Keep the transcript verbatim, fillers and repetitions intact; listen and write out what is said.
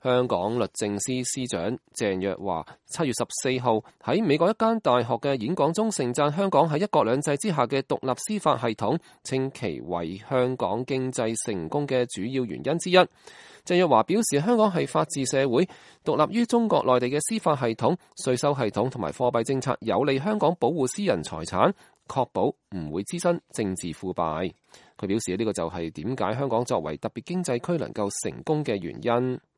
香港律政司司長鄭若驊七月十四號喺美國一間大學嘅演講中盛讚香港喺一國兩制之下嘅獨立司法系統，稱其為香港經濟成功嘅主要原因之一。鄭若驊表示，香港係法治社會，獨立於中國內地嘅司法系統、稅收系統同埋貨幣政策，有利香港保護私人財產，確保唔會滋生政治腐敗。佢表示呢個就係點解香港作為特別經濟區能夠成功嘅原因。